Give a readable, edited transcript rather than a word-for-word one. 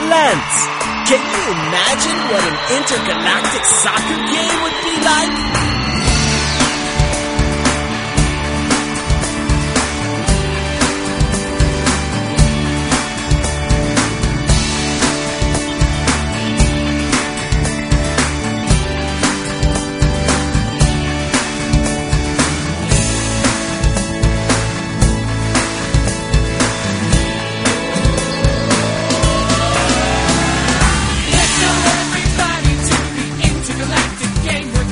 Lance. Can you imagine what an intergalactic soccer game would be?